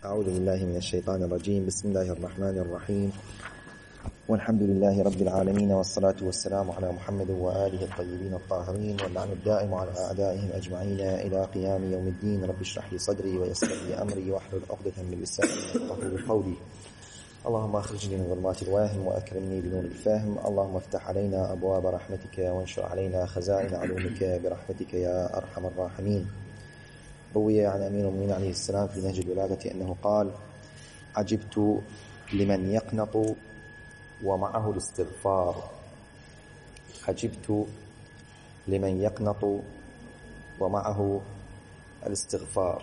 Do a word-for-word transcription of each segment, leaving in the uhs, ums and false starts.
أعوذ بالله من الشيطان الرجيم. بسم الله الرحمن الرحيم، والحمد لله رب العالمين، والصلاة والسلام على محمد وآله الطيبين الطاهرين، واللعن الدائم على أعدائهم أجمعين إلى قيام يوم الدين. رب اشرح لي صدري ويسر لي أمري واحلل عقدة من لساني يفقهوا قولي. اللهم أخرجني من ظلمات الواهم وأكرمني بنور الفهم. اللهم افتح علينا أبواب رحمتك وانشر علينا خزائن علومك برحمتك يا أرحم الراحمين. روي عن أمير المؤمنين عليه السلام في نهج الولادة أنه قال: عجبت لمن يقنط ومعه الاستغفار. عجبت لمن يقنط ومعه الاستغفار.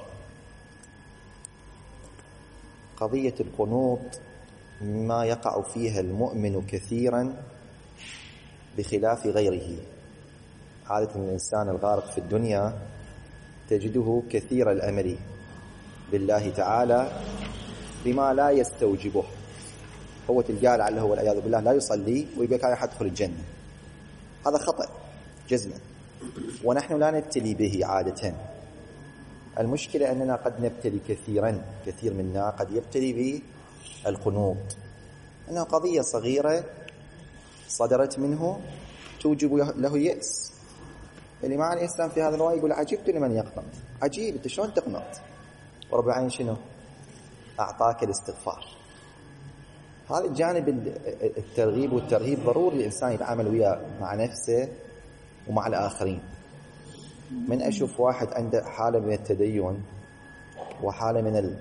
قضية القنوط مما يقع فيها المؤمن كثيرا بخلاف غيره. عادة الإنسان الغارق في الدنيا تجده كثير الأمل بالله تعالى بما لا يستوجبه. هو تلقاه لعله والعياذ بالله لا يصلي ويبقى كان يدخل الجنة. هذا خطأ جزما، ونحن لا نبتلي به عادة. المشكلة أننا قد نبتلي كثيرا، كثير منا قد يبتلي بالقنوط، أنها قضية صغيرة صدرت منه توجب له يأس. اللي مع الإسلام في هذا الرواية يقول: عجبت لمن يقنط. عجيب، أنت شلون تقنط؟ ورب العالمين شنو؟ أعطاك الاستغفار. هذا الجانب الترغيب والترهيب ضروري الإنسان يتعامل وياه مع نفسه ومع الآخرين. من أشوف واحد عنده حالة من التدين وحالة من ال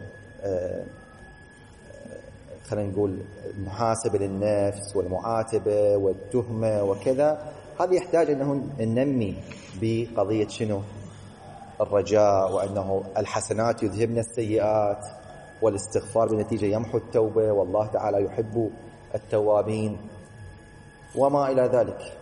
خلينا نقول المحاسبة للنفس والمعاتبة والتهمة وكذا، هذا يحتاج أنه ننمي بقضية شنو؟ الرجاء، وأنه الحسنات يذهبن السيئات، والاستغفار بنتيجة يمحو التوبة، والله تعالى يحب التوابين وما إلى ذلك.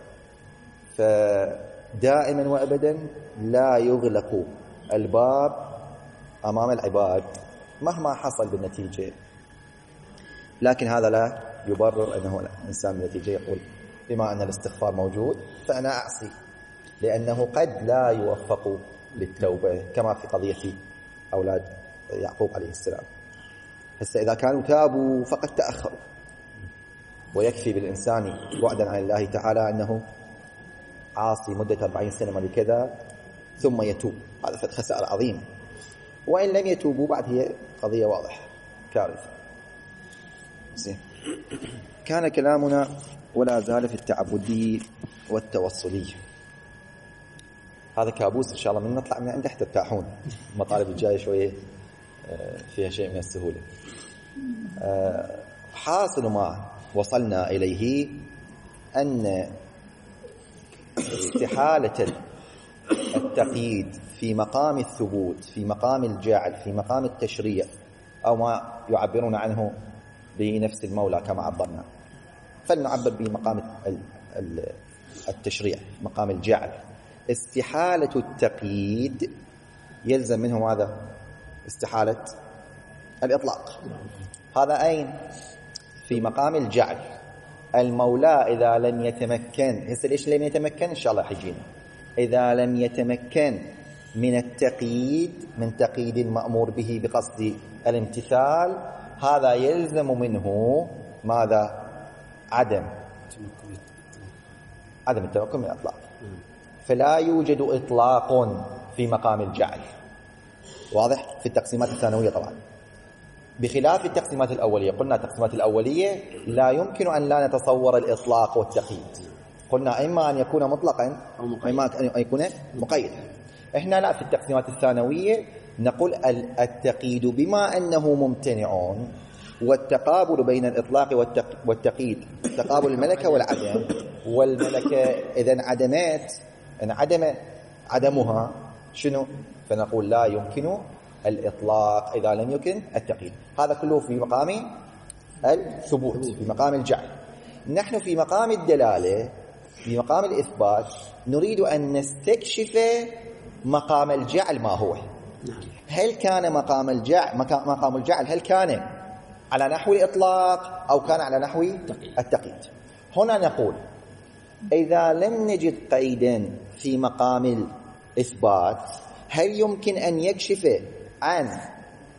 فدائما وأبدا لا يغلق الباب أمام العباد مهما حصل بالنتيجة، لكن هذا لا يبرر أنه الإنسان بالنتيجة يقول بما أن الاستغفار موجود فأنا أعصي، لأنه قد لا يوفق للتوبة كما في قضية أولاد يعقوب عليه السلام. هسه إذا كانوا تابوا فقد تأخروا، ويكفي بالإنسان بعدا عن الله تعالى أنه عاصي مدة أربعين سنة ما كذا ثم يتوب، هذا خسارة عظيم. وإن لم يتوبوا بعد هي قضية واضحة كارثة. زين، كان كلامنا ولا زال في التعبدي والتوصلي. هذا كابوس إن شاء الله من نطلع من عنده حتى ترتاحون. المطالب الجاية شوية فيها شيء من السهولة. حاصل ما وصلنا إليه أن استحالة التقييد في مقام الثبوت، في مقام الجعل، في مقام التشريع، أو ما يعبرون عنه بنفس المولى كما عبرنا، فلنعبر بمقام التشريع، مقام الجعل. استحالة التقييد يلزم منه ماذا؟ استحالة الإطلاق. هذا أين؟ في مقام الجعل. المولى إذا لم يتمكن، هسه ليش لم يتمكن؟ إن شاء الله حيجينا. إذا لم يتمكن من التقييد، من تقييد المأمور به بقصد الامتثال، هذا يلزم منه ماذا؟ عدم عدم التمكن من الإطلاق. فلا يوجد إطلاق في مقام الجعل، واضح؟ في التقسيمات الثانوية طبعا، بخلاف التقسيمات الأولية. قلنا التقسيمات الأولية لا يمكن أن لا نتصور الإطلاق والتقييد. قلنا إما أن يكون مطلقا وإما أن يكون مقيدا. إحنا لا، في التقسيمات الثانوية نقول التقييد بما أنه ممتنع، والتقابل بين الإطلاق والتقييد تقابل الملكة والعدم، والملكة إذا عدمت إن عدم عدمها شنو؟ فنقول لا يمكن الإطلاق إذا لم يمكن التقييد. هذا كله في مقام الثبوت، في مقام الجعل. نحن في مقام الدلالة، في مقام الإثبات، نريد أن نستكشف مقام الجعل ما هو. هل كان مقام الجعل مقام الجعل هل كان على نحو الإطلاق أو كان على نحو التقييد؟ هنا نقول إذا لم نجد قيدا في مقام الإثبات، هل يمكن أن يكشف عن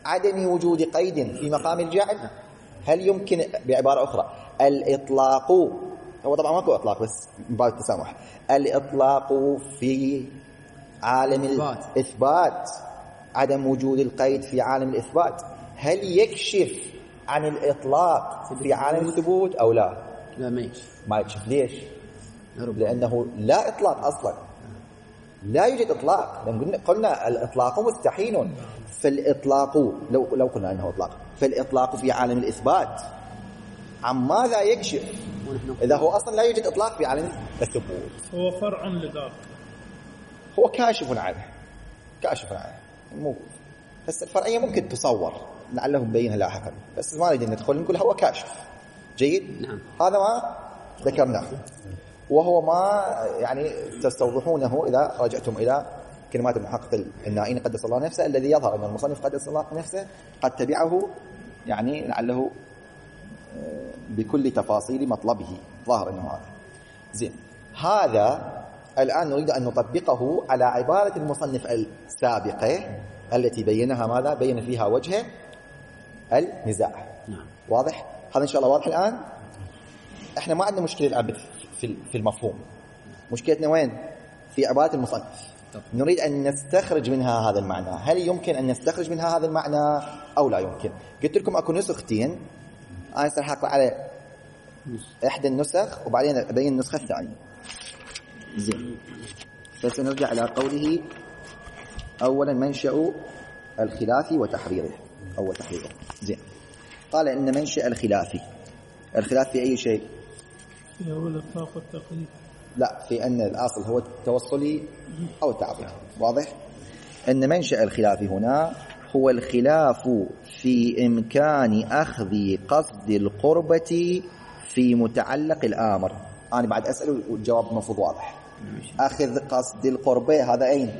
عدم وجود قيد في مقام الجعل؟ هل يمكن بعبارة أخرى الإطلاق، هو طبعا ماكو إطلاق بس من باب التسامح، الإطلاق في عالم الإثبات، عدم وجود القيد في عالم الإثبات، هل يكشف عن الإطلاق في عالم الثبوت أو لا؟ لا ما يكشف. ما يكشف. ليش؟ لأنه لا إطلاق أصلا، لا يوجد إطلاق. لأن قلنا الإطلاق مستحيل، فالإطلاق لو لو قلنا أنه إطلاق، فالإطلاق في عالم الإثبات عن ماذا يكشف إذا هو أصلا لا يوجد إطلاق في عالم الثبوت؟ هو فرع لذاك، هو كاشف عنه، كاشف عنه موجود، بس الفرعية ممكن تصور لعله نبينها لاحقا، بس ما نريد ندخل نقول هو كاشف. جيد. نعم. هذا ما ذكرناه، وهو ما يعني تستوضحونه إذا رجعتم إلى كلمات المحقق النائين قدس الله نفسه، الذي يظهر أن المصنف قدس الله نفسه قد تبعه يعني لعله بكل تفاصيل مطلبه، ظاهر أنه هذا زين. هذا الآن نريد أن نطبقه على عبارة المصنف السابقة التي بينها ماذا؟ بين فيها وجه النزاع. نعم. واضح؟ هذا إن شاء الله واضح الآن. إحنا ما عندنا مشكلة الآن في المفهوم، مشكلتنا وين؟ في عبارة المصنف. نريد أن نستخرج منها هذا المعنى، هل يمكن أن نستخرج منها هذا المعنى أو لا يمكن؟ قلت لكم أكو نسختين، أنا سأحقق على إحدى النسخ وبعدين أبين النسخة الثانية. زين. فسنرجع إلى قوله أولا منشأ الخلاف وتحريره أو تحريره. زين. قال إن منشأ الخلاف، الخلاف في أي شيء؟ في هو الإطلاق والتقييد. لا، في أن الأصل هو التوصلي أو التعبد. واضح؟ أن منشأ الخلاف هنا هو الخلاف في إمكان أخذ قصد القربة في متعلق الآمر. أنا بعد أسأل والجواب المفروض واضح. أخذ قصد القربة هذا أين؟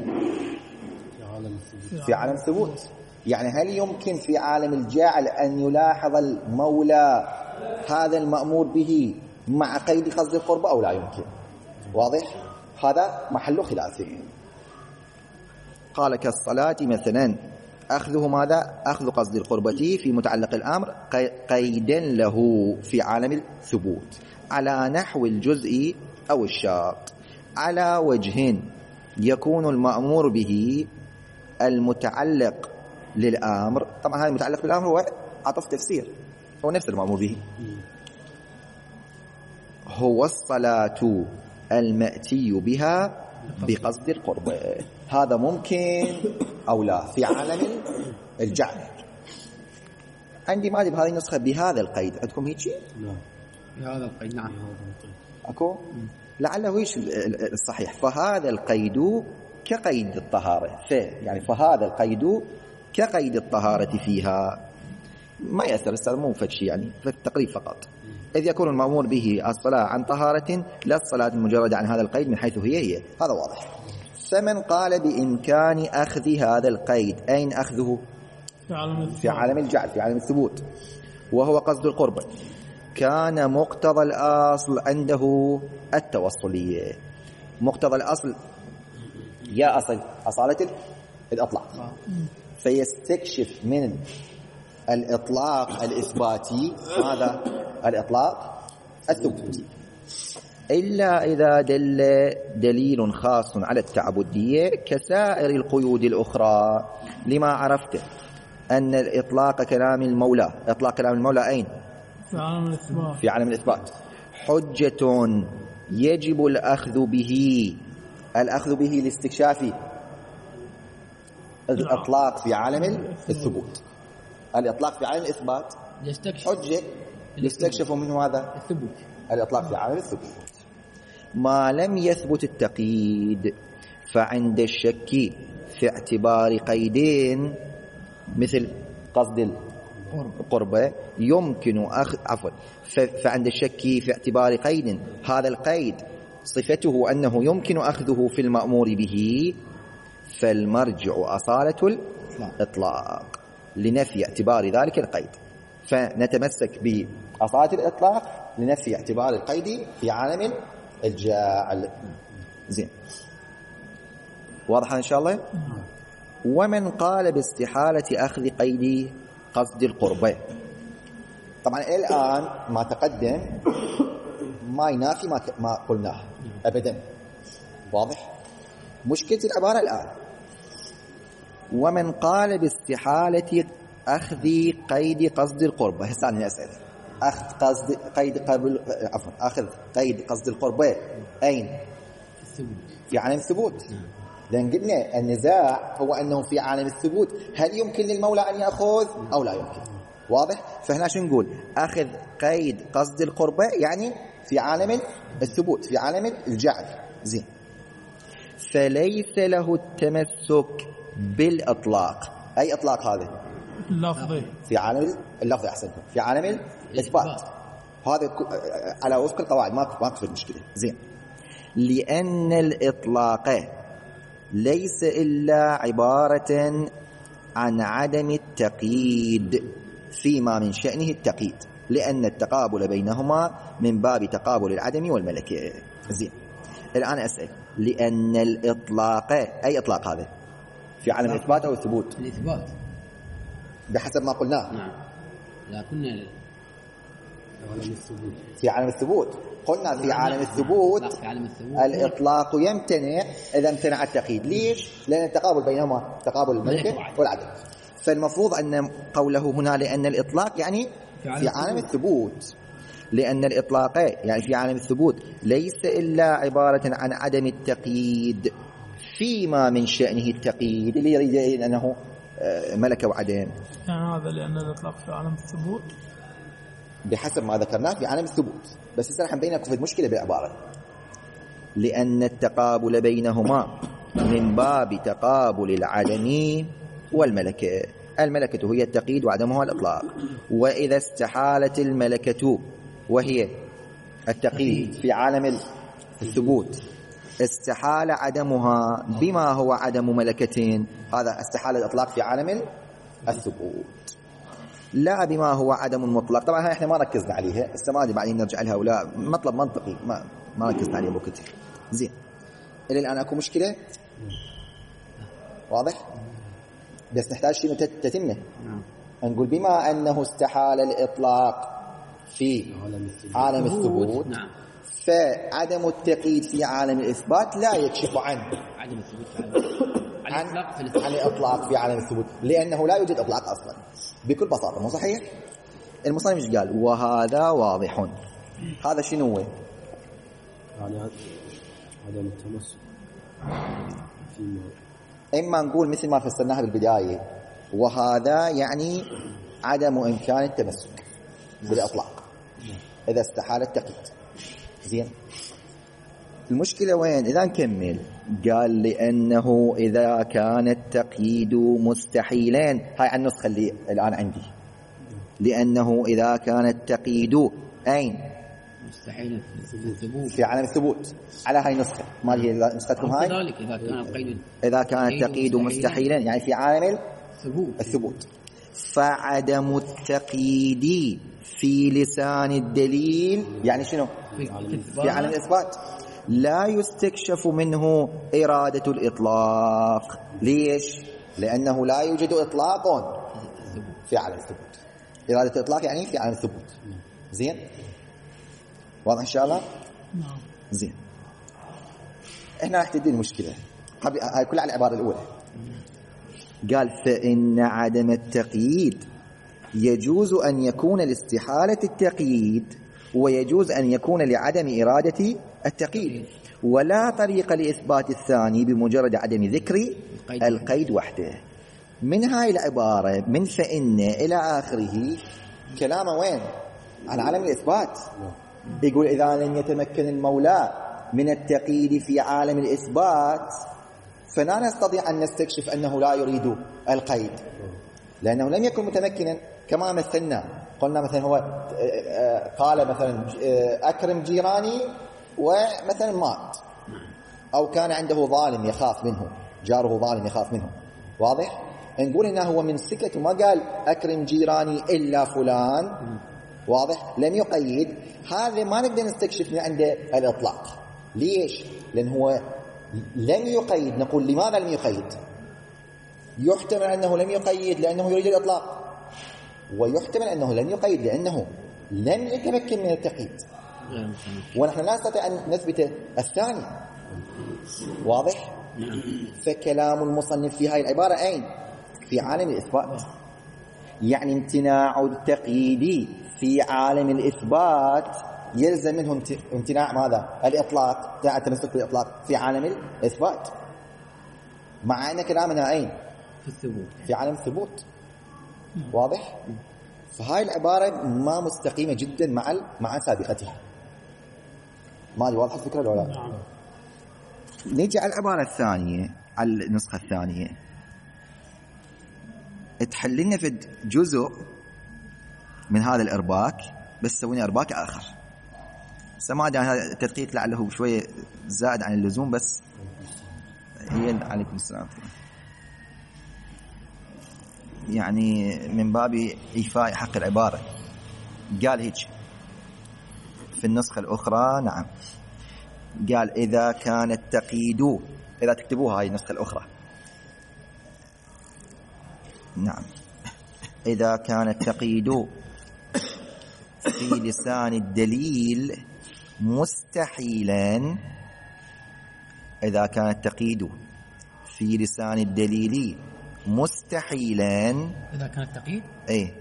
في عالم الثبوت. يعني هل يمكن في عالم الجعل أن يلاحظ المولى هذا المأمور به مع قيد قصد القربة أو لا يمكن؟ واضح؟ هذا محل خلاف. قال كالصلاة مثلا أخذه ماذا؟ أخذ قصد القربة في متعلق الأمر قيدا له في عالم الثبوت على نحو الجزء أو الشاق، على وجه يكون المأمور به المتعلق للأمر. طبعا هذا المتعلق بالأمر هو عطف تفسير، هو نفس المأمور به، هو الصلاة المأتي بها بقصد القربة. هذا ممكن أو لا في عالم الجعل؟ عندي ما أدري بهذه النسخة بهذا القيد، عندكم هيك شيء؟ لا بهذا القيد. نعم أكو لعله إيش الصحيح، فهذا القيد كقيد الطهارة، ف يعني فهذا القيد كقيد الطهارة فيها، ما يأثر استاذ مو فتشي يعني فالتقريب فقط، إذ يكون المأمور به الصلاة عن طهارة لا الصلاة المجردة عن هذا القيد من حيث هي هي. هذا واضح. فمن قال بإمكان أخذ هذا القيد، أين أخذه؟ في عالم الجعل، في عالم الثبوت، وهو قصد القربة، كان مقتضى الأصل عنده التوصلية. مقتضى الأصل يا أصل أصالة الإطلاق، فيستكشف من الإطلاق الإثباتي هذا الإطلاق الثبوتي، إلا إذا دل دليل خاص على التعبدية كسائر القيود الأخرى، لما عرفت أن الإطلاق كلام المولى، إطلاق كلام المولى أين؟ في عالم الإثبات. في عالم الإثبات حجة يجب الأخذ به، الأخذ به لاستكشاف الإطلاق في عالم الثبوت. الإطلاق في عالم الإثبات حجة يستكشف منه هذا الثبوت، الإطلاق في عالم الثبوت. ما لم يثبت التقييد فعند الشك في اعتبار قيدين مثل قصد القربة يمكن أخذ عفوا فعند الشك في اعتبار قيد هذا القيد صفته أنه يمكن أخذه في المأمور به، فالمرجع أصالة الإطلاق لنفي اعتبار ذلك القيد، فنتمسك بأصالة الإطلاق لنفي اعتبار القيد في عالم الجاعل. زين، واضح إن شاء الله؟ ومن قال باستحالة أخذ قيد قصد القربة. طبعا الآن ما تقدم ما ينافي ما, ما قلناه أبدا. واضح؟ مشكلة العبارة الآن ومن قال باستحالة أخذ قيد قصد القربة. هسه أنا أسأل أخذ قصد قيد قبل عفوا أخذ قيد قصد القربة أين؟ في عالم الثبوت. لأن قلنا النزاع هو أنه في عالم الثبوت هل يمكن للمولى أن يأخذ أو لا يمكن. واضح؟ فهنا شو نقول؟ أخذ قيد قصد القربة يعني في عالم الثبوت في عالم الجعل. زين. فليس له التمسك بالإطلاق. أي إطلاق هذا؟ اللفظي في عالم اللفظ. أحسنتم. في عالم الإثبات. هذا على وفق القواعد ما ما في مشكلة. زين. لأن الإطلاق ليس إلا عبارة عن عدم التقييد فيما من شأنه التقييد، لأن التقابل بينهما من باب تقابل العدم والملكة. زين. الآن أسأل لأن الإطلاق أي إطلاق هذا؟ في عالم الإثبات أو الثبوت؟ الإثبات بحسب ما قلناه. نعم. لا كنا عالم الثبوت. في عالم الثبوت قلنا في عالم الثبوت في عالم الثبوت الإطلاق يمتنع إذا امتنع التقييد. ليش؟ لأن التقابل بينهما تقابل الملكة والعدم. فالمفروض أن قوله هنا لأن الإطلاق يعني في عالم الثبوت، لأن الإطلاق يعني في عالم الثبوت ليس إلا عبارة عن عدم التقييد فيما من شأنه التقييد اللي يريد أنه ملكة وعدم. يعني هذا لأن الإطلاق في عالم الثبوت بحسب ما ذكرناه في عالم الثبوت. بس هسه راح نبين لكم في المشكلة بالعبارة. لأن التقابل بينهما من باب تقابل العدم والملكة. الملكة هي التقييد وعدمها الإطلاق. وإذا استحالت الملكة وهي التقييد في عالم الثبوت استحال عدمها بما هو عدم ملكة. هذا استحال الإطلاق في عالم الثبوت لا بما هو عدم مطلق. طبعا احنا ما ركزنا عليها السمادي بعدين نرجع لها ولا مطلب منطقي ما ما ركزنا عليه بكثير. زين. الى الان اكو مشكله واضح بس نحتاج شيء تتمه. نقول بما انه استحال الاطلاق في عالم الثبوت فعدم التقييد في عالم الاثبات لا يكشف عن عدم الثبوت عن عن الاطلاق في عالم الثبوت لانه لا يوجد اطلاق اصلا بكل بساطه. مو صحيح؟ المصنف ايش قال؟ وهذا واضح. هذا شنو هو؟ يعني عدم التمسك. اما نقول مثل ما فسرناها بالبدايه وهذا يعني عدم امكان التمسك بالاطلاق اذا استحال التقييد. زين. المشكله وين؟ اذا نكمل قال لانه اذا كان التقييد مستحيلين. هاي على النسخه اللي الان عندي. لانه اذا كان التقييد اين؟ مستحيل الثبوت في عالم الثبوت. على هاي النسخه ما هي نسختكم هاي. كذلك اذا كان القيد اذا كان التقييد مستحيلا يعني في عالم الثبوت الثبوت فعدم التقييد في لسان الدليل يعني شنو؟ في عالم الإثبات لا يستكشف منه إرادة الإطلاق. ليش؟ لأنه لا يوجد إطلاق في عالم الثبوت. إرادة الإطلاق يعني في عالم الثبوت. زين؟ واضح إن شاء الله؟ نعم. زين. إحنا راح تدي المشكلة. هاي كلها على العبارة الأولى. قال فإن عدم التقييد يجوز أن يكون لاستحالة التقييد ويجوز أن يكون لعدم إرادة التقييد ولا طريق لإثبات الثاني بمجرد عدم ذكر القيد وحده. من هاي العبارة من فإن إلى آخره كلامه وين؟ عن عالم الإثبات. يقول إذا لم يتمكن المولى من التقييد في عالم الإثبات فلا نستطيع أن نستكشف أنه لا يريد القيد لأنه لم يكن متمكنا. كما مثلنا قلنا مثلا هو قال مثلا أكرم جيراني ومثلا مات أو كان عنده ظالم يخاف منه جاره ظالم يخاف منه. واضح؟ نقول إنه هو من سكته ما قال أكرم جيراني إلا فلان. واضح؟ لم يقيد. هذا ما نقدر نستكشف من عنده الإطلاق. ليش؟ لأن هو لم يقيد. نقول لماذا لم يقيد؟ يحتمل أنه لم يقيد لأنه يريد الإطلاق، ويحتمل أنه لم يقيد لأنه لم يتمكن من التقييد، ونحن لا نستطيع أن نثبت الثاني. واضح؟ فكلام المصنف في هذه العبارة أين؟ في عالم الإثبات. يعني امتناع التقييد في عالم الإثبات يلزم منه امتناع ماذا؟ الإطلاق، امتناع التمسك بالإطلاق في عالم الإثبات، مع أن كلامنا أين؟ في الثبوت، في عالم الثبوت. واضح؟ فهاي العبارة ما مستقيمة جدا مع مع سابقتها. ما أدري واضحة الفكرة ولا لا؟ نيجي على العبارة الثانية، على النسخة الثانية، تحل لنا في جزء من هذا الإرباك، بس سوينا إرباك آخر. سمعنا هذا التدقيق لعله شوية زائد عن اللزوم، بس هي عليكم السلام، يعني من باب إيفاء حق العبارة. قال هيك في النسخة الأخرى، نعم، قال إذا كان التقييد، إذا تكتبوها هاي النسخة الأخرى، نعم، إذا كان التقييد في لسان الدليل مستحيلا، إذا كان التقييد في لسان الدليل مستحيلا، إذا كان التقييد إيه،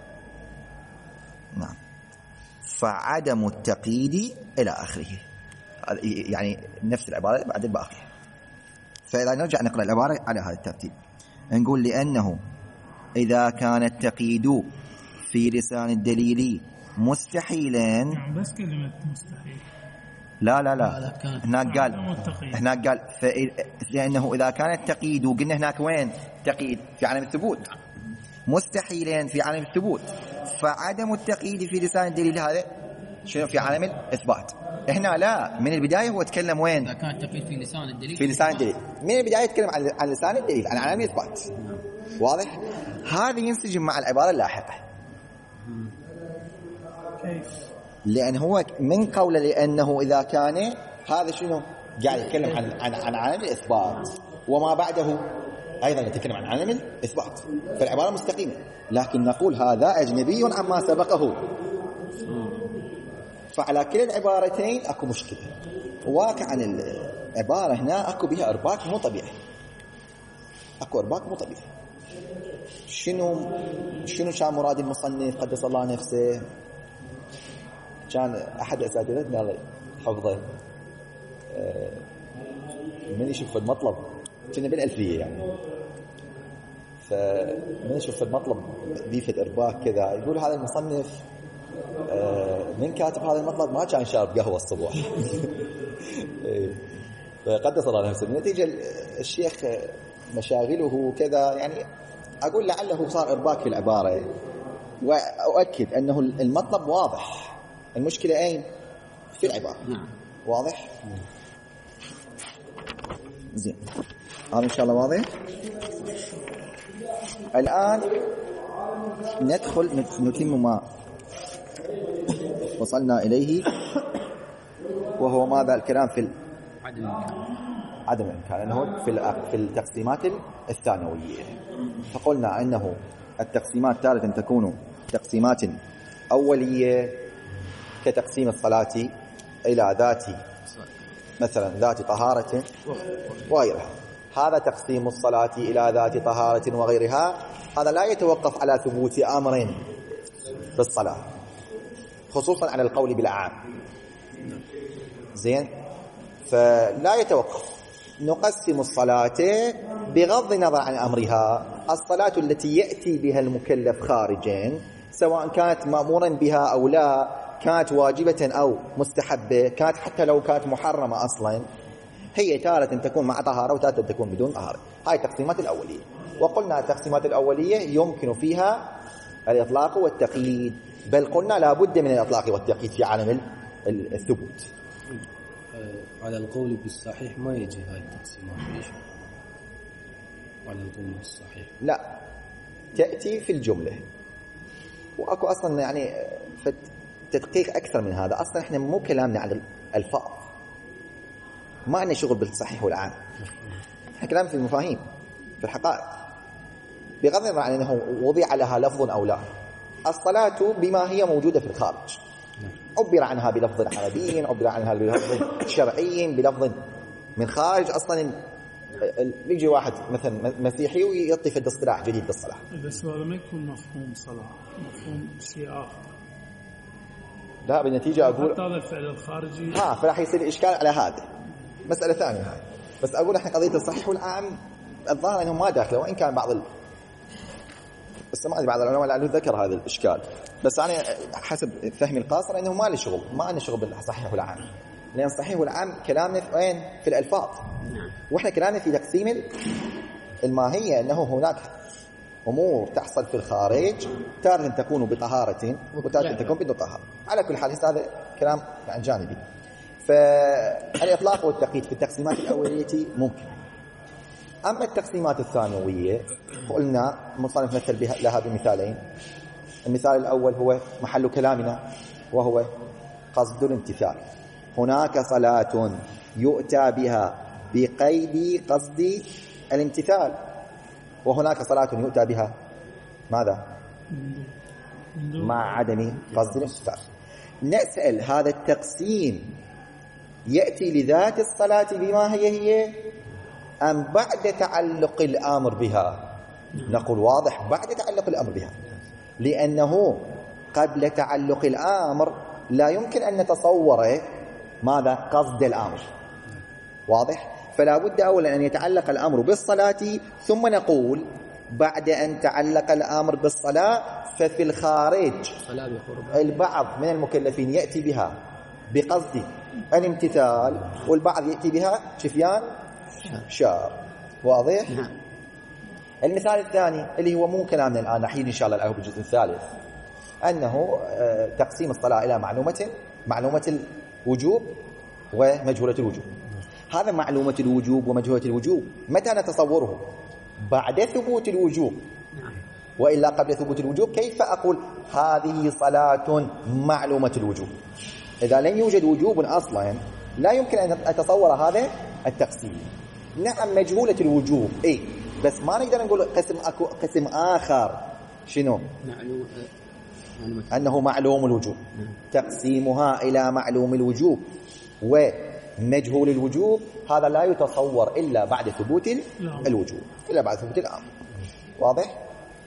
نعم، فعدم التقييد إلى آخره، يعني نفس العبارة بعد الباقي. فإذا نرجع نقرأ العبارة على هذا الترتيب، نقول لأنه إذا كان التقييد في لسان الدليل مستحيلا، يعني بس كلمة مستحيل، لا لا لا، هناك قال هناك قال لأنه إذا كان التقييد، وقلنا هناك وين تقييد؟ في عالم الثبوت، مستحيلا في عالم الثبوت، فعدم التقييد في لسان الدليل هذا شنو؟ في عالم الإثبات. هنا لا، من البداية هو تكلم وين؟ إذا كان التقييد في لسان الدليل، في لسان الدليل، من البداية يتكلم عن عن لسان الدليل، عن عالم الإثبات. واضح؟ هذا ينسجم مع العبارة اللاحقة. كيف؟ لأن هو من قوله لأنه إذا كان، هذا شنو؟ قاعد يتكلم عن عن عن عالم الإثبات، وما بعده أيضا يتكلم عن عالم الإثبات، فالعبارة مستقيمة. لكن نقول هذا أجنبي عما سبقه، فعلى كل العبارتين أكو مشكلة. واقعا العبارة هنا أكو بها إرباك مو طبيعي، أكو إرباك مو طبيعي. شنو شنو كان مراد المصنف قدس الله نفسه؟ كان أحد أساتذتنا الله حفظه من يشوف المطلب، كنا بالألفية يعني، فمن يشوف المطلب ضيفة إرباك كذا، يقول هذا المصنف من كاتب هذا المطلب ما كان شارب قهوة الصبح. فقدس الله نفسه، النتيجة الشيخ مشاغله كذا، يعني أقول لعله صار إرباك في العبارة، وأؤكد أنه المطلب واضح، المشكلة أين؟ في العبارة. نعم. واضح؟ زين، هذا إن شاء الله واضح. الآن ندخل نتم ما وصلنا إليه، وهو ماذا؟ الكلام في عدم الإمكان، عدم الإمكان، أنه في في التقسيمات الثانوية. فقلنا أنه التقسيمات تارة تكون تقسيمات أولية، كتقسيم الصلاة إلى ذات مثلا ذات طهارة وغيرها. هذا تقسيم الصلاة إلى ذات طهارة وغيرها، هذا لا يتوقف على ثبوت أمر بالصلاة، خصوصا على القول بالعام. زين، فلا يتوقف. نقسم الصلاة بغض النظر عن أمرها، الصلاة التي يأتي بها المكلف خارجا، سواء كانت مأمورا بها أو لا، كانت واجبة أو مستحبة، كانت حتى لو كانت محرمة أصلا، هي تارة تكون مع طهارة وتارة تكون بدون طهارة. هاي التقسيمات الأولية. وقلنا التقسيمات الأولية يمكن فيها الإطلاق والتقييد، بل قلنا لا بد من الإطلاق والتقييد في عالم الثبوت. على القول بالصحيح ما يجي هاي التقسيمات ليش؟ على القول بالصحيح لا، تأتي في الجملة، وأكو أصلا يعني تدقيق أكثر من هذا. أصلا إحنا مو كلامنا على الألفاظ، ما عندنا شغل بالصحيح والعام، إحنا كلام في المفاهيم، في الحقائق. بغض النظر عن أنه وضع لها لفظ أو لا. الصلاة بما هي موجودة في الخارج، عبر عنها بلفظ عربي، عبر عنها بلفظ شرعي، بلفظ من خارج. أصلا يجي واحد مثلا مسيحي ويعطي في الاصطلاح جديد للصلاة، بس هذا ما يكون مفهوم صلاة، مفهوم شيء آخر. لا بالنتيجة أقول هذا الفعل الخارجي ها فراح يصير إشكال على هذا، مسألة ثانية هاي. بس أقول إحنا قضية الصحيح والعام الظاهر أنهم ما داخله، وإن كان بعض ال... بس ما أدري بعض العلماء لأنه ذكر هذا الإشكال، بس أنا حسب فهمي القاصر أنه ما له شغل، ما له شغل بالصحيح والعام، لأن الصحيح والعام كلامنا في وين؟ في الألفاظ. وإحنا كلامنا في تقسيم الماهية، أنه هناك أمور تحصل في الخارج تارة تكون بطهارة وتارة تكون بدون طهارة. على كل حال هذا كلام عن جانبي. فالإطلاق والتقييد في التقسيمات الأولية ممكن. أما التقسيمات الثانوية قلنا مصنف مثل لها بمثالين. المثال الأول هو محل كلامنا وهو قصد الامتثال. هناك صلاة يؤتى بها بقيد قصد الامتثال، وهناك صلاة يؤتى بها ماذا؟ مع عدم قصد الامتثال. نسأل هذا التقسيم يأتي لذات الصلاة بما هي هي أم بعد تعلق الأمر بها؟ نقول واضح بعد تعلق الأمر بها، لأنه قبل تعلق الأمر لا يمكن أن نتصور ماذا قصد الأمر. واضح؟ فلا بد أولا أن يتعلق الأمر بالصلاة، ثم نقول بعد أن تعلق الأمر بالصلاة ففي الخارج البعض من المكلفين يأتي بها بقصد الامتثال، والبعض يأتي بها شفيان شار. واضح؟ المثال الثاني اللي هو مو كلامنا الآن، رح إن شاء الله الأول بالجزء الثالث، أنه تقسيم الصلاة إلى معلومة معلومة الوجوب ومجهولة الوجوب. هذا معلومة الوجوب ومجهولة الوجوب متى نتصوره؟ بعد ثبوت الوجوب، وإلا قبل ثبوت الوجوب كيف أقول هذه صلاة معلومة الوجوب؟ إذا لم يوجد وجوب أصلا لا يمكن أن أتصور هذا التقسيم. نعم مجهولة الوجوب إيه، بس ما نقدر نقول قسم أكو قسم آخر شنو؟ معلوم أنه معلوم الوجوب. تقسيمها إلى معلوم الوجوب ومجهول الوجوب هذا لا يتصور إلا بعد ثبوت الوجوب، إلا بعد ثبوت الأمر. واضح؟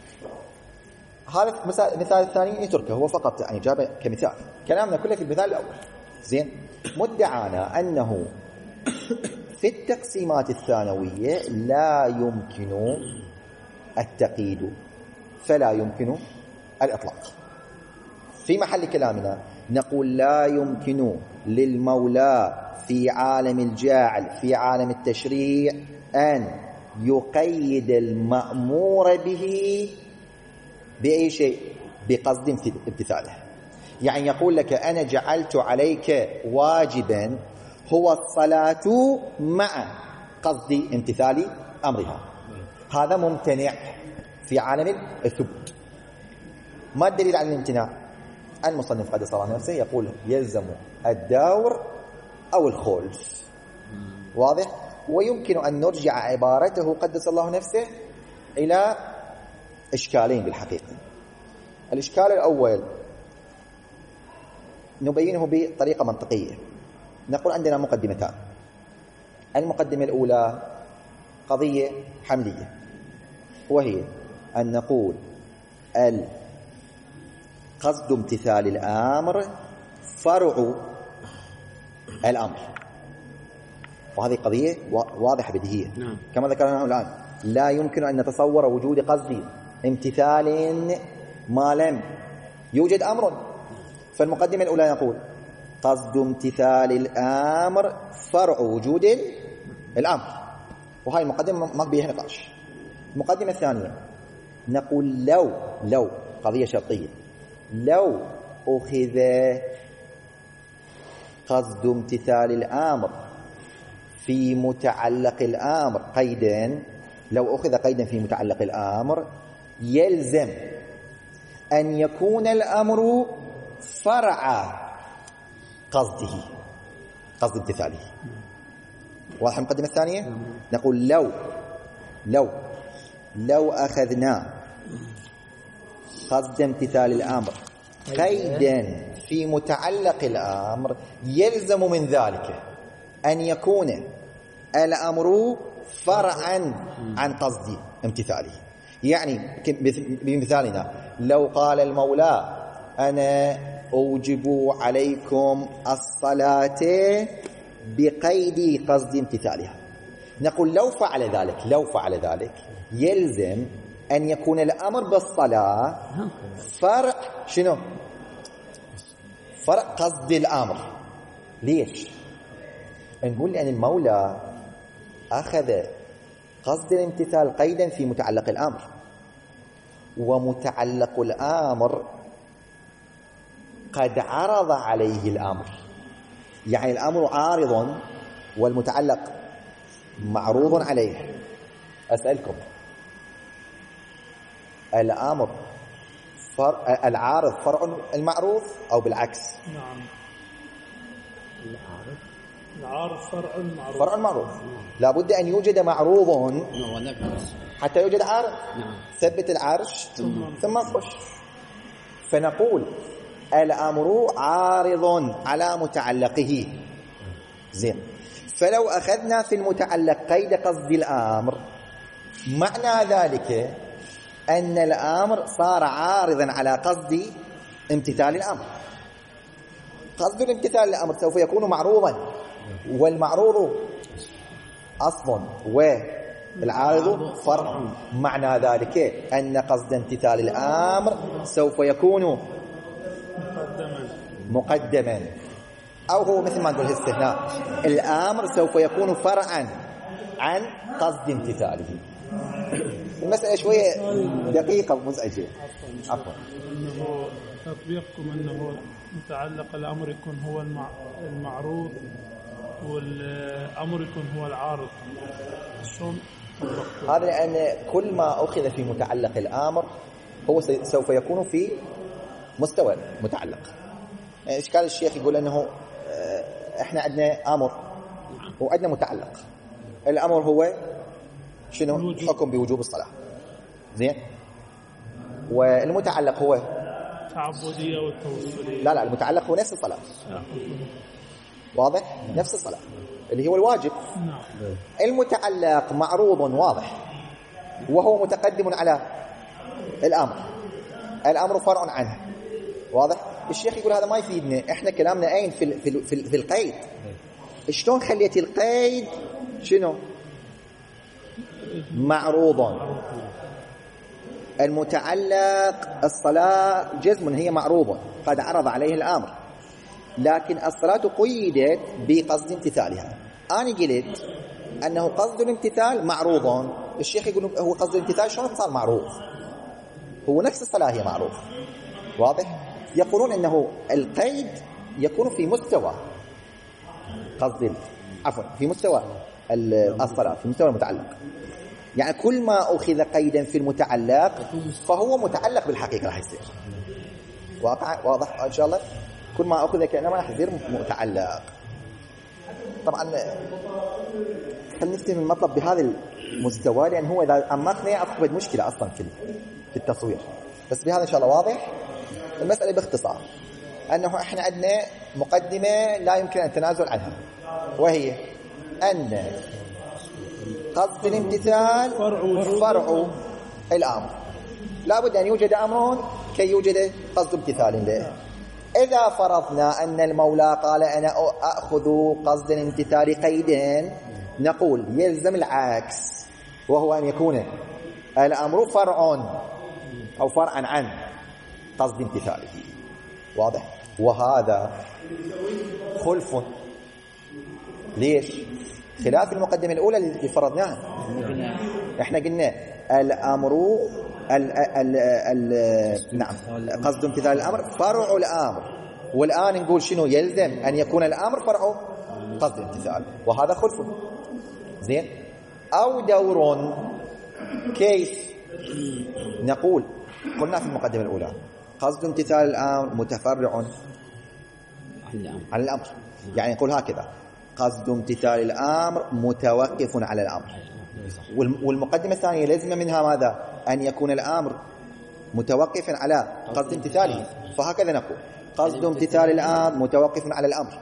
هذا المثال الثاني يتركه، هو فقط يعني جابه كمثال. كلامنا كله في المثال الأول. زين، مدعانا أنه في التقسيمات الثانوية لا يمكن التقييد، فلا يمكن الإطلاق. في محل كلامنا نقول لا يمكن للمولى في عالم الجاعل في عالم التشريع أن يقيد المأمور به بأي شيء بقصد امتثاله. يعني يقول لك أنا جعلت عليك واجبا هو الصلاة مع قصد امتثال أمرها، هذا ممتنع في عالم الثبوت. ما الدليل على الامتناع؟ المصنف قدس الله نفسه يقول يلزم الدور أو الخلف. واضح؟ ويمكن أن نرجع عبارته قدس الله نفسه إلى إشكالين بالحقيقة. الإشكال الأول نبينه بطريقة منطقية. نقول عندنا مقدمتان. المقدمة الأولى قضية حملية، وهي أن نقول قصد امتثال الأمر فرع الأمر، وهذه قضية واضحة بديهية كما ذكرنا الآن. لا يمكن أن نتصور وجود قصد امتثال ما لم يوجد أمر. فالمقدمة الأولى نقول قصد امتثال الأمر فرع وجود الأمر، وهي المقدمة ما بيها نقاش. المقدمة الثانية نقول لو لو قضية شرطية، لو أخذ قصد امتثال الأمر في متعلق الأمر قيدا، لو أخذ قيدا في متعلق الأمر يلزم أن يكون الأمر فرع قصده، قصد امتثاله. واضح المقدمة الثانية؟ نقول لو لو لو أخذنا قصد امتثال الأمر قيدا في متعلق الأمر يلزم من ذلك أن يكون الأمر فرعا عن قصد امتثاله. يعني بمثالنا لو قال المولى أنا أوجب عليكم الصلاة بقيد قصد امتثالها، نقول لو فعل ذلك لو فعل ذلك يلزم أن يكون الأمر بالصلاة فرع شنو؟ فرع قصد الأمر. ليش؟ نقول لأن المولى أخذ قصد الامتثال قيدا في متعلق الأمر، ومتعلق الأمر قد عرض عليه الأمر، يعني الأمر عارض والمتعلق معروض عليه. أسألكم الأمر فرع العارض فرع المعروض أو بالعكس؟ نعم العارض العارض فرع المعروض فرع المعروض. لا بد أن يوجد معروض حتى يوجد عارض. ثبت العرش ثم خش. فنقول الأمر عارض على متعلقه. زين، فلو أخذنا في المتعلق قيد قصد الأمر معنى ذلك أن الأمر صار عارضا على قصد امتثال الأمر. قصد الامتثال الأمر سوف يكون معروضا، والمعروض أصل والعارض فرع. معنى ذلك أن قصد امتثال الأمر سوف يكون مقدما مقدما، أو هو مثل ما نقول الاستثناء، الأمر سوف يكون فرعا عن قصد امتثاله. المسألة شوية دقيقة ومزعجة. عفوا. أنه تطبيقكم أنه متعلق الأمر يكون هو المعروض والأمر يكون هو العارض، شلون؟ هذا لأن كل ما أخذ في متعلق الأمر هو سوف يكون في مستوى متعلق. إشكال الشيخ يقول أنه إحنا عندنا أمر وعندنا متعلق. الأمر هو شنو؟ حكم بوجوب الصلاة. زين، والمتعلق هو تعبدية والتوسلية. لا لا المتعلق هو نفس الصلاة. واضح؟ نفس الصلاة اللي هو الواجب. المتعلق معروض واضح وهو متقدم على الأمر، الأمر فرع عنه. واضح؟ الشيخ يقول هذا ما يفيدنا، احنا كلامنا اين في في في, في القيد. شلون خليتي القيد شنو؟ معروض. المتعلق الصلاة جزم هي معروض قد عرض عليه الأمر، لكن الصلاة قيدت بقصد امتثالها. أنا قلت أنه قصد الامتثال معروض، الشيخ يقول هو قصد الامتثال شلون صار معروض؟ هو نفس الصلاة هي معروض. واضح؟ يقولون أنه القيد يكون في مستوى قصد عفوا في مستوى الصلاة، في مستوى المتعلق. يعني كل ما أخذ قيدا في المتعلق فهو متعلق بالحقيقة راح يصير. واضح إن شاء الله؟ كل ما أخذ كأنما راح يصير متعلق. طبعا خلينا نفتهم المطلب بهذا المستوى، لأن هو إذا عمقنا أصبحت مشكلة أصلا في في التصوير. بس بهذا إن شاء الله واضح. المسألة باختصار أنه إحنا عندنا مقدمة لا يمكن أن التنازل عنها، وهي أن قصد الامتثال فرع الأمر، لا بد أن يوجد أمر كي يوجد قصد امتثال له. إذا فرضنا أن المولى قال أنا أخذ قصد الامتثال قيدين، نقول يلزم العكس، وهو أن يكون الأمر فرع أو فرعا عن قصد امتثاله. واضح؟ وهذا خلف. ليش؟ خلاف المقدمة الأولى اللي فرضناها. احنا قلنا الأمر ال ال ال نعم قصد امتثال الأمر فرع الأمر، والآن نقول شنو؟ يلزم أن يكون الأمر فرع قصد امتثال، وهذا خلف. زين، أو دور كيف؟ نقول قلنا في المقدمة الأولى قصد امتثال الأمر متفرع عن الأمر، يعني نقول هكذا قصد امتثال الأمر متوقف على الأمر. والمقدمة الثانية لازم منها ماذا؟ أن يكون الأمر متوقفا على قصد امتثاله، فهكذا نقول قصد امتثال الأمر متوقف على الأمر،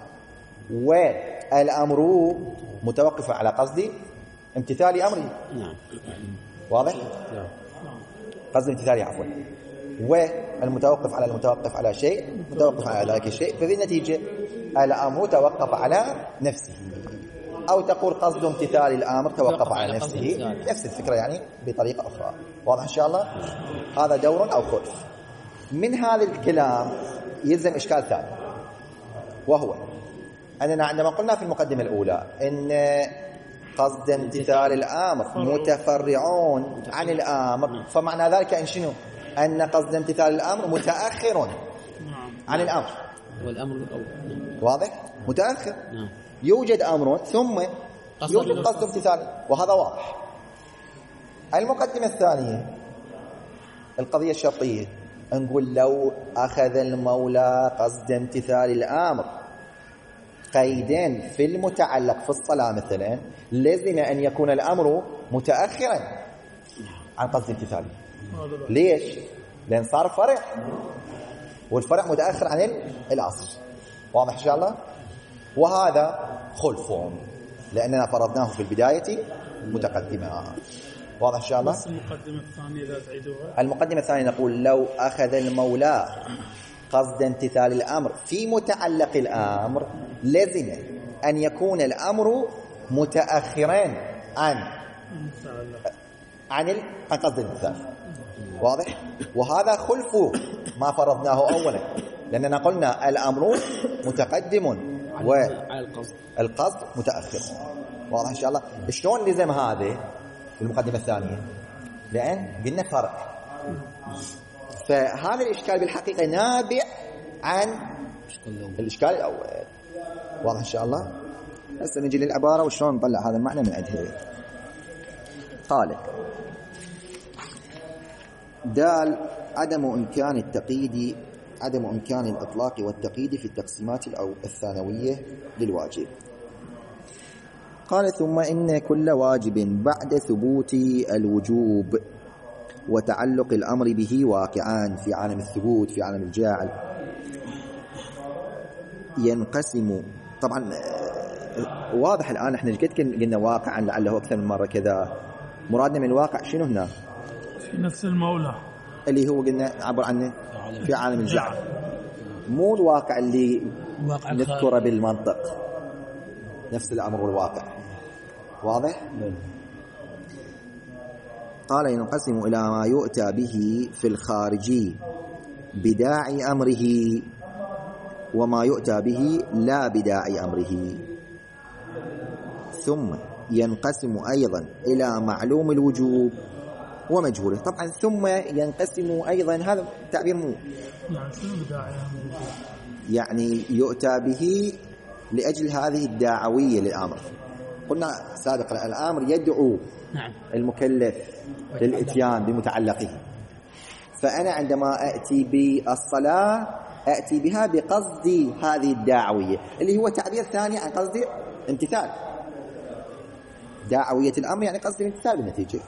والأمر متوقف على قصد امتثال أمره. نعم. واضح؟ نعم. قصد امتثاله عفوا. والمتوقف على المتوقف على شيء متوقف على ذلك الشيء، ففي النتيجة الأمر توقف على نفسه، أو تقول قصد امتثال الأمر توقف على نفسه، نفس الفكرة يعني بطريقة أخرى. واضح إن شاء الله؟ هذا دور أو خلف. من هذا الكلام يلزم إشكال ثاني، وهو أننا عندما قلنا في المقدمة الأولى إن قصد امتثال الأمر متفرعون عن الأمر، فمعنى ذلك أن شنو؟ أن قصد امتثال الأمر متأخر عن الأمر، والأمر الأول. واضح؟ متأخر. نعم. يوجد أمر ثم يوجد قصد امتثال، وهذا واضح. المقدمة الثانية القضية الشرطية، نقول لو أخذ المولى قصد امتثال الأمر قيدين في المتعلق في الصلاة مثلا، لازم أن يكون الأمر متأخرا عن قصد امتثاله. ليش؟ لأن صار فرع، والفرع متأخر عن الأصل. واضح إن شاء الله؟ وهذا خلف، لأننا فرضناه في البداية متقدمة. واضح إن شاء الله؟ بس المقدمة الثانية لا تعيدوها. المقدمة الثانية نقول لو أخذ المولى قصد امتثال الأمر في متعلق الأمر، لازم أن يكون الأمر متأخرا عن عن عن قصد الامتثال. واضح؟ وهذا خلف ما فرضناه أولا، لأننا قلنا الأمر متقدم والقصد متأخر. واضح إن شاء الله؟ شلون لزم هذا في المقدمة الثانية؟ لأن قلنا فرق، فهذا الإشكال بالحقيقة نابع عن الإشكال الأول. واضح إن شاء الله؟ هسه نجي للعبارة وشلون نطلع هذا المعنى من عندها. قال دال عدم إمكان التقييد عدم إمكان الإطلاق والتقييد في التقسيمات الثانوية للواجب. قال ثم إن كل واجب بعد ثبوت الوجوب وتعلق الأمر به واقعان في عالم الثبوت في عالم الجاعل ينقسم. طبعا واضح الآن احنا قد قلنا واقعا لعله أكثر من مرة كذا. مرادنا من الواقع شنو هنا؟ في نفس المولى اللي هو قلنا عبر عنه في عالم الجاعل، مو الواقع اللي نذكره بالمنطق، نفس الأمر والواقع. واضح؟ قال ينقسم إلى ما يؤتى به في الخارجي بداعي أمره وما يؤتى به لا بداعي أمره. ثم ينقسم أيضا إلى معلوم الوجوب ومجهوله. طبعا ثم ينقسم أيضا، هذا تعبير مو يعني شنو بداعي أمره؟ يعني يؤتى به لأجل هذه الداعوية للأمر. قلنا سابقا الأمر يدعو نعم. المكلف للإتيان بمتعلقه، فأنا عندما أأتي بالصلاة أأتي بها بقصد هذه الداعوية اللي هو تعبير ثاني عن قصد امتثال. داعوية الأمر يعني قصد الامتثال بالنتيجة.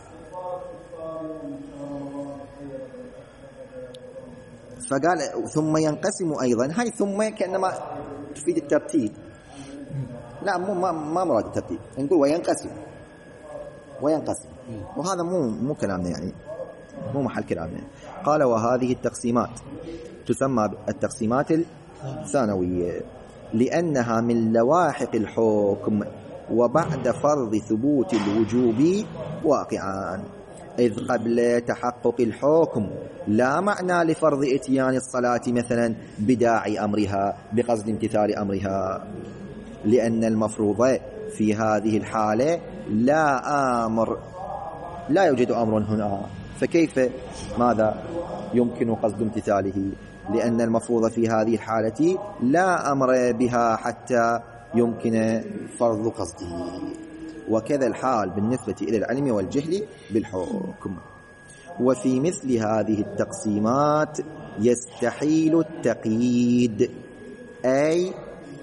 فقال ثم ينقسم أيضا، هاي ثم كأنما تفيد الترتيب، لا مو ما, ما مراد الترتيب، نقول وينقسم وينقسم، وهذا مو مو كلامنا يعني، مو محل كلامنا. قال وهذه التقسيمات تسمى التقسيمات الثانوية لأنها من لواحق الحكم وبعد فرض ثبوت الوجوب واقعان، إذ قبل تحقق الحكم لا معنى لفرض إتيان الصلاة مثلا بداعي أمرها بقصد امتثال أمرها، لأن المفروض في هذه الحالة لا أمر، لا يوجد أمر هنا، فكيف ماذا يمكن قصد امتثاله؟ لأن المفروض في هذه الحالة لا أمر بها حتى يمكن فرض قصده. وكذا الحال بالنسبة إلى العلم والجهل بالحكم. وفي مثل هذه التقسيمات يستحيل التقييد، أي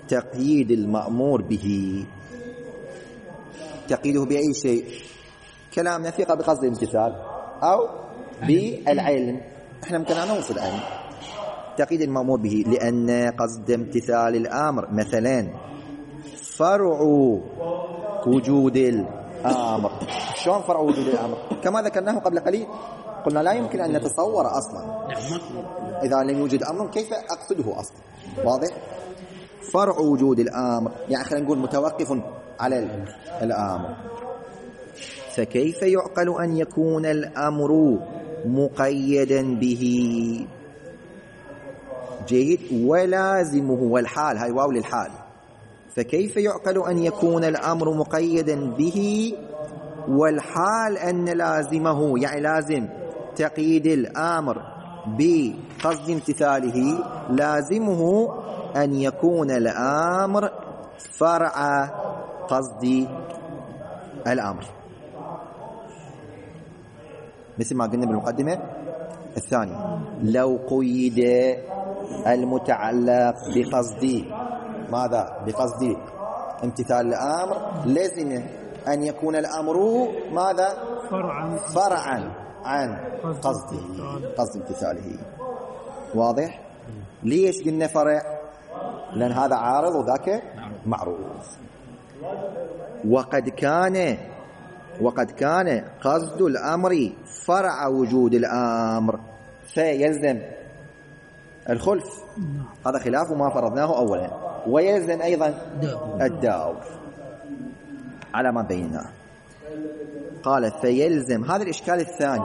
تقييد المأمور به. تقييده بأي شيء؟ كلامنا ثقة بقصد الامتثال أو بالعلم. احنا ممكن نوصل الآن تقييد المأمور به، لأن قصد امتثال الأمر مثلا فرع وجود الأمر. شلون فرع وجود الأمر؟ كما ذكرناه قبل قليل، قلنا لا يمكن أن نتصور أصلا إذا لم يوجد أمر كيف أقصده أصلا. واضح؟ فرع وجود الأمر يعني خلينا نقول متوقف على الأمر. فكيف يعقل أن يكون الأمر مقيدا به؟ جيد. ولازمه والحال، هاي واو للحال. فكيف يعقل أن يكون الأمر مقيدا به والحال أن لازمه، يعني لازم تقييد الأمر بقصد امتثاله، لازمه أن يكون الأمر فرع قصد الأمر، مثل ما قلنا بالمقدمة الثانية. لو قيد المتعلق بقصد ماذا؟ بقصد امتثال الأمر، لازم أن يكون الأمر ماذا؟ فرعا فرعا عن قصده، قصد امتثاله. واضح؟ ليش قلنا فرع؟ لأن هذا عارض وذاك معروف. وقد كان وقد كان قصد الأمر فرع وجود الأمر فيلزم الخلف، هذا خلاف ما فرضناه أولا، ويلزم أيضا الدور على ما بيناه. قال فيلزم، هذا الإشكال الثاني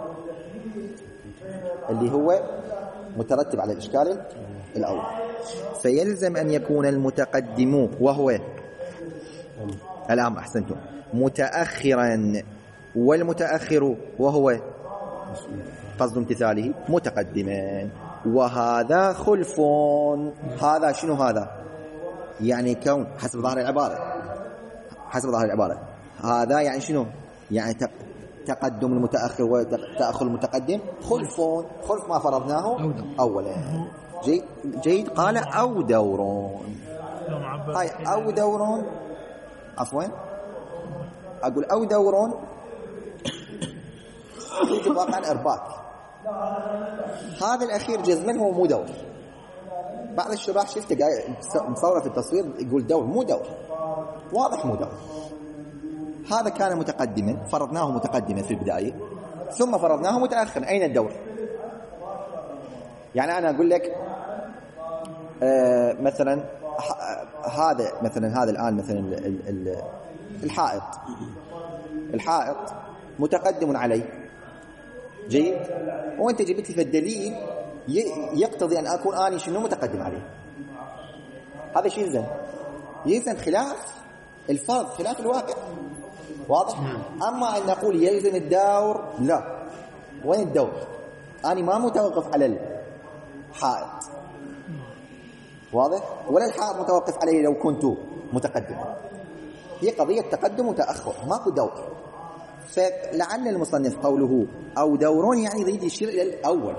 اللي هو مترتب على الإشكال الأول. فيلزم أن يكون المتقدم وهو الأمر، أحسنتم، متأخرا، والمتأخر وهو قصد امتثاله متقدما، وهذا خلف. هذا شنو هذا؟ يعني كون حسب ظاهر العبارة، حسب ظاهر العبارة هذا يعني شنو؟ يعني تقدم المتأخر وتأخر المتقدم خلف، خلف ما فرضناه أولا. جيد, جيد. قال أو دور، هاي أو دور، عفوا أقول أو دور يجب واقعا إرباك. هذا الأخير جزما هو مو دور. بعض الشراح شفت مصورة في التصوير يقول دور، مو دور، واضح مو دور. هذا كان متقدما، فرضناه متقدما في البداية، ثم فرضناه متأخرا. أين الدور؟ يعني أنا أقول لك آه مثلا هذا مثلا هذا الآن مثلا الحائط، الحائط متقدم علي، جيد، وأنت جبت لي في الدليل يقتضي أن أكون أنا شنو متقدم عليه. هذا شيء يلزم، يلزم خلاف الفرض، خلاف الواقع. واضح؟ أما أن نقول يلزم الدور، لا. وين الدور؟ أنا ما متوقف على الحائط، واضح؟ ولا الحائط متوقف عليه لو كنت متقدما. هي قضية تقدم وتأخر، ماكو دور. فلعل المصنف قوله أو دور يعني يريد يشير إلى الأول،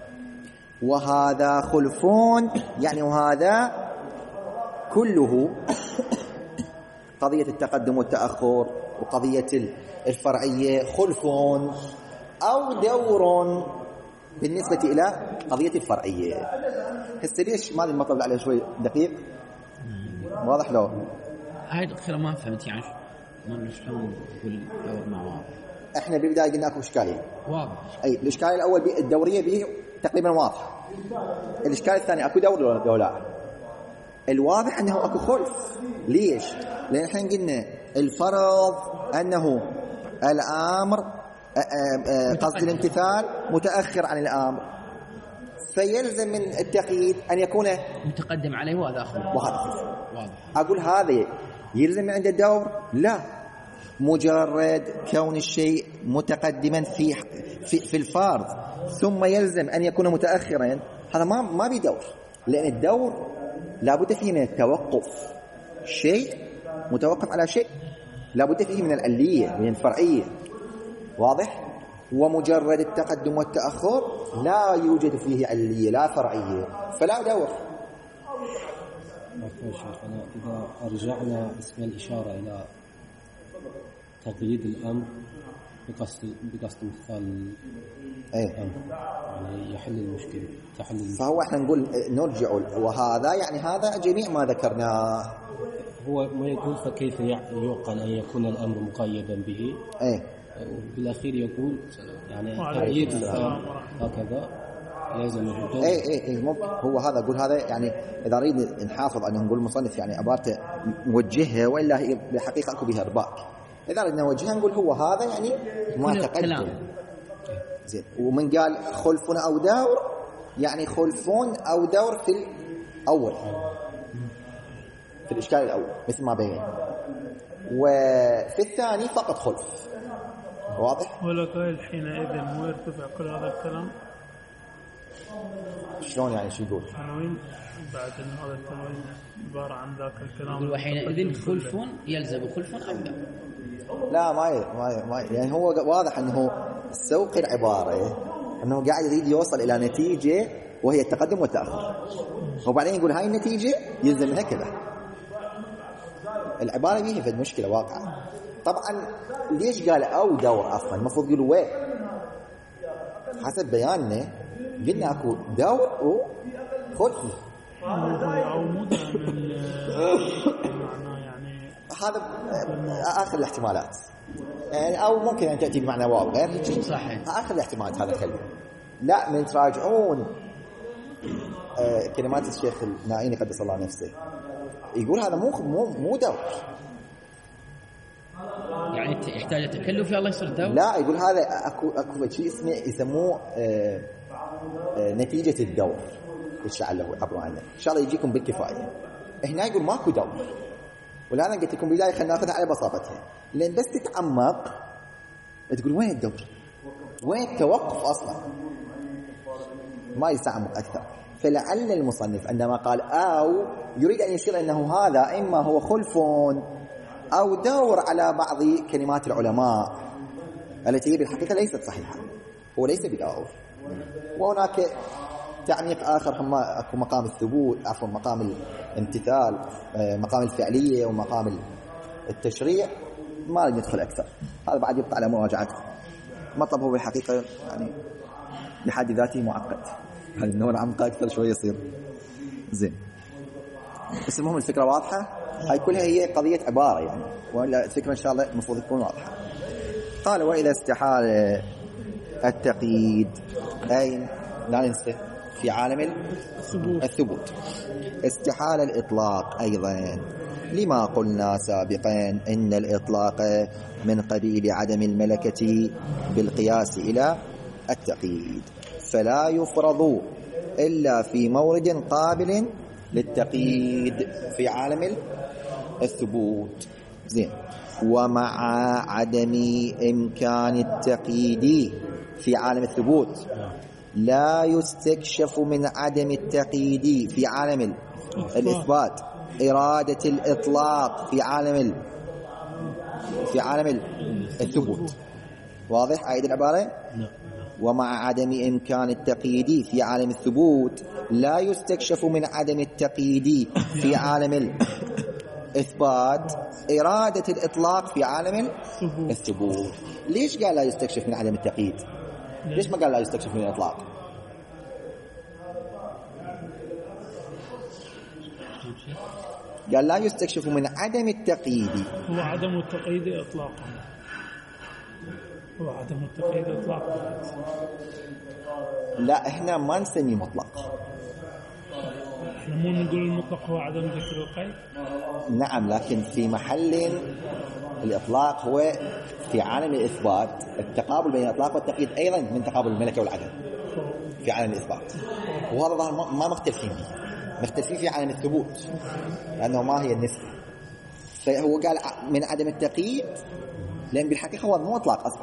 وهذا خلفون يعني وهذا كله قضية التقدم والتأخر وقضية الفرعية خلفون أو دور بالنسبة إلى قضية الفرعية. هسه ليش ما المطلب عليه شوي دقيق؟ واضح له؟ هاي الأخيرة ما فهمت يعني ما شلون تقول دور ما واضح. احنا بالبداية قلنا اكو اشكالين. واضح. اي الاشكال الاول الدورية به تقريبا واضح. الاشكال الثاني اكو دور ولا لا؟ الواضح انه اكو خلف. ليش؟ لان احنا قلنا الفرض انه الامر قصد الامتثال متأخر عن الامر، فيلزم من التقييد ان يكون متقدم عليه وهذا خلف. وهذا خلف. واضح. اقول هذا يلزم من عند الدور؟ لا، مجرد كون الشيء متقدما في في, في الفرض ثم يلزم ان يكون متأخرا، هذا ما ما بيدور. لان الدور لابد فيه من التوقف، شيء متوقف على شيء لابد فيه من العلية من الفرعية. واضح؟ ومجرد التقدم والتأخر لا يوجد فيه علية لا فرعية، فلا دور. إذا أرجعنا اسم الإشارة إلى تقييد الأمر بقصد بقصد امتثال ايه الأمر، يعني يحل المشكلة تحل المشكلة. فهو احنا نقول نرجع وهذا يعني هذا جميع ما ذكرناه. هو ما يقول فكيف يعقل أن يكون الأمر مقيدا به؟ ايه بالأخير يقول يعني تقييد الأمر هكذا لازم الرجوع. ايه ايه ايه ممكن هو هذا اقول هذا يعني اذا نريد نحافظ انه نقول المصنف يعني عبارته موجهها والا هي بالحقيقه اكو بها ارباك. اذا ردنا نوجهها نقول هو هذا يعني ما تقدم زين. ومن قال خلفون او دور يعني خلفون او دور في الاول في الاشكال الاول مثل ما بين، وفي الثاني فقط خلف. واضح؟ ولا قائل حينئذ مو يرتفع كل هذا الكلام؟ شلون يعني شو يقول؟ تنوين بعد ان هذا التنوين عباره عن ذاك الكلام. وحينئذ خلف يلزم خلف أو لا؟ لا ما ي... ما ي... ما ي... يعني هو واضح انه سوق العباره انه قاعد يريد يوصل الى نتيجه وهي التقدم والتاخر، وبعدين يقول هاي النتيجه يلزم منها كذا. العباره فيها في المشكله واقعه. طبعا ليش قال او دور؟ اصلا المفروض يقول وين. حسب بياننا قلنا اكو دور وخلف. او مو معناه يعني هذا اخر الاحتمالات يعني، او ممكن ان تاتي بمعنى واو غير هيك صحيح. اخر الاحتمالات هذا الكلمه. لا من تراجعون آه كلمات الشيخ النائيني قدس الله نفسه يقول هذا مو مو مو دور، يعني يحتاج تكلف الله يصير دور. لا يقول هذا اكو اكو شيء اسمه يسموه آه آه نتيجه الدور ايش لعله عبروا عنه ان شاء الله يجيكم بالكفايه. هنا يقول ماكو دور، ولهذا قلت لكم بدايه خلينا ناخذها على بساطتها، لان بس تتعمق تقول وين الدور؟ وين التوقف اصلا؟ ما يستعمق اكثر. فلعل المصنف عندما قال او يريد ان يشير انه هذا اما هو خلف او دور على بعض كلمات العلماء التي بالحقيقه ليست صحيحه، هو ليس بدور. وهناك تعميق آخر هم أكو مقام الثبوت، عفوا مقام الامتثال، مقام الفعلية ومقام التشريع، ما ندخل أكثر. هذا بعد يبقى على مراجعته. مطلبه بالحقيقة يعني بحد ذاته معقد، هل إنه نعمق أكثر شوي يصير زين. بس المهم الفكرة واضحة. هاي كلها هي قضية عبارة يعني، ولا الفكرة إن شاء الله المفروض تكون واضحة. قال وإذا استحال التقييد أين لا ننسى في عالم الثبوت استحال الإطلاق أيضا، لما قلنا سابقا إن الإطلاق من قبيل عدم الملكة بالقياس إلى التقييد، فلا يفرض إلا في مورد قابل للتقييد في عالم الثبوت زين. ومع عدم إمكان التقييد في عالم الثبوت لا يستكشف من عدم التقييد في عالم الإثبات إرادة الإطلاق في عالم في عالم الثبوت. واضح أعيد العبارة؟ ومع عدم إمكان التقييد في عالم الثبوت لا يستكشف من عدم التقييد في عالم الإثبات إرادة الإطلاق في عالم الثبوت. ليش قال لا يستكشف من عدم التقييد؟ ليش ما قال لا يستكشف من الإطلاق؟ قال لا يستكشف من عدم التقييد. هو عدم التقييد إطلاقا، هو عدم التقييد إطلاقا. لا احنا ما نسميه مطلق، احنا مو نقول المطلق هو عدم ذكر القيد. نعم لكن في محل الإطلاق هو في عالم الإثبات. التقابل بين الإطلاق والتقييد أيضا من تقابل الملكة والعدم في عالم الإثبات، وهذا ظاهر ما مختلفين فيه، مختلفين في عالم الثبوت لأنه ما هي النسبة. فهو قال من عدم التقييد لأن بالحقيقة هو مو إطلاق أصلا،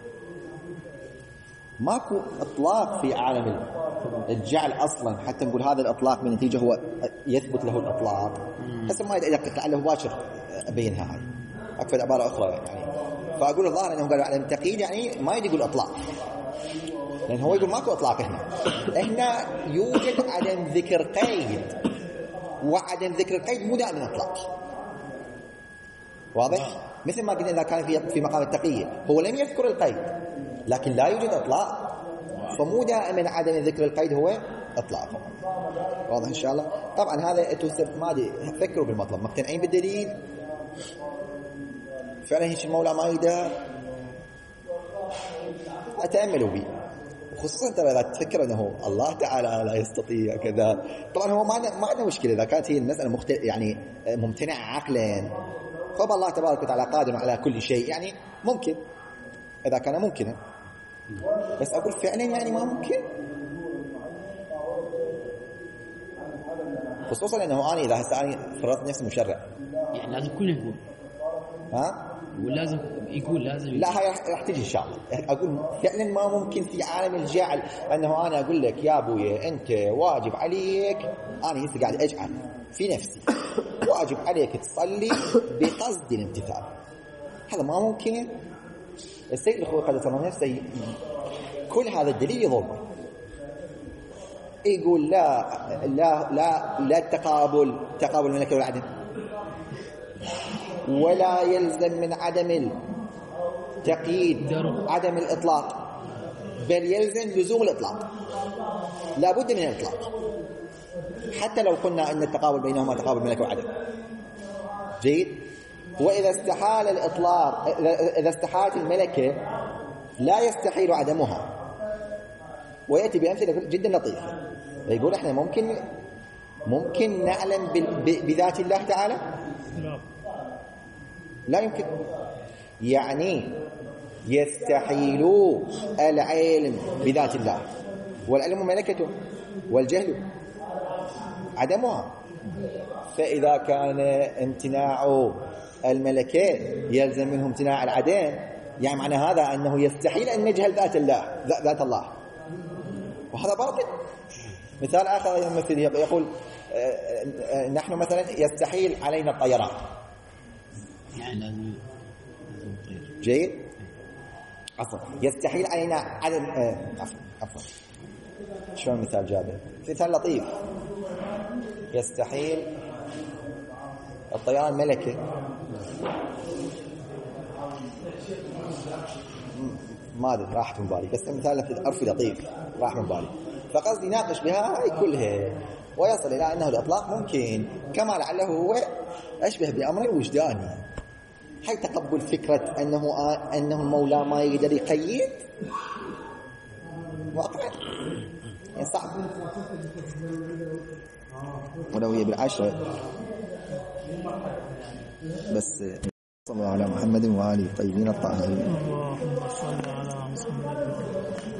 ماكو إطلاق في عالم الجعل أصلا حتى نقول هذا الإطلاق من نتيجة هو يثبت له الإطلاق. هسه ما يدقق لعله باكر أبينها هاي أكثر عبارة أخرى يعني. فأقول الظاهر أنهم قالوا عدم التقييد يعني ما يدي يقول إطلاق، لأن هو يقول ماكو إطلاق هنا. هنا يوجد عدم ذكر قيد، وعدم ذكر القيد مو دائما إطلاق. واضح؟ مثل ما قلنا إذا كان في في مقام التقية هو لم يذكر القيد لكن لا يوجد إطلاق، فمو دائما عدم ذكر القيد هو إطلاق. واضح إن شاء الله؟ طبعا هذا توسف ما أدري، فكروا بالمطلب، مقتنعين بالدليل فعلا هيك المولى ما يقدر، أتأملوا به، وخصوصا ترى إذا تفكر أنه الله تعالى لا يستطيع كذا. طبعا هو ما ما عندنا مشكلة إذا كانت هي المسألة مختل يعني ممتنعة عقلا، طب الله تبارك وتعالى قادر على كل شيء، يعني ممكن إذا كان ممكنا، بس أقول فعلا يعني ما ممكن، خصوصا أنه أنا إذا هسه أنا فرضت نفسي مشرع يعني لازم يكون يقول ها ولازم يقول لازم يقول. لا هاي راح تجي إن شاء الله. أقول فعلا ما ممكن في عالم الجعل أنه أنا أقول لك يا أبوي أنت واجب عليك، أنا هسه قاعد أجعل في نفسي واجب عليك تصلي بقصد الامتثال، هذا ما ممكن. السيد الخوي قد صلى نفسه كل هذا الدليل يضربه، يقول لا لا لا لا التقابل تقابل الملكة والعدم، ولا يلزم من عدم التقييد عدم الإطلاق، بل يلزم لزوم الإطلاق، لا بد من الإطلاق حتى لو قلنا أن التقابل بينهما تقابل ملكة وعدم. جيد. وإذا استحال الإطلاق، إذا استحالت الملكة لا يستحيل عدمها، ويأتي بأمثلة جدا لطيفة، يقول احنا ممكن ممكن نعلم بذات الله تعالى؟ لا لا يمكن. يعني يستحيل العلم بذات الله، والعلم ملكته والجهل عدمها، فإذا كان امتناع الملكة يلزم منه امتناع العدم، يعني معنى هذا أنه يستحيل أن نجهل ذات الله ذات الله، وهذا باطل. مثال آخر يمثل يقول نحن مثلا يستحيل علينا الطيران، يعني لازم لازم يطير. جيد. عفوا يستحيل علينا عدم عفوا عفوا شلون مثال جابه؟ مثال لطيف. يستحيل الطيران ملكة، ما ادري راحت من بالي، بس مثال عرفي لطيف راح من بالي، فقصدي ناقش بها هاي كلها ويصل الى انه الاطلاق ممكن، كما لعله هو اشبه بامر وجداني، هاي تقبل فكره انه انه المولى ما يقدر يقيد واقع يعني صعب، ولو هي بالعشرة بس. صلى الله على محمد وآله الطيبين الطاهرين. اللهم صل على محمد.